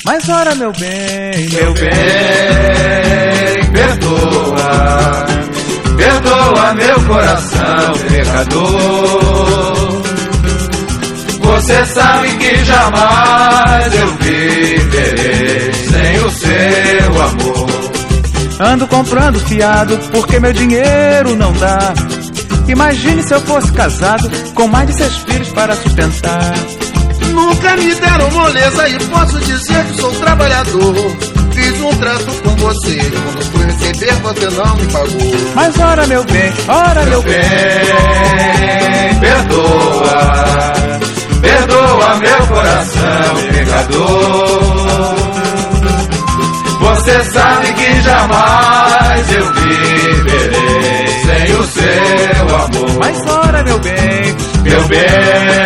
Mas ora, meu bem, perdoa, perdoa meu coração pecador. Você sabe que jamais eu viverei sem o seu amor. Ando comprando fiado porque meu dinheiro não dá. Imagine se eu fosse casado com mais de 6 filhos para sustentar. Nunca me deram moleza e posso dizer que sou trabalhador. Fiz um trato com você, quando fui receber você não me pagou. Mas ora, meu bem, perdoa, perdoa meu coração pecador. Você sabe que jamais eu viverei sem o seu amor. Mas ora, meu bem, meu bem,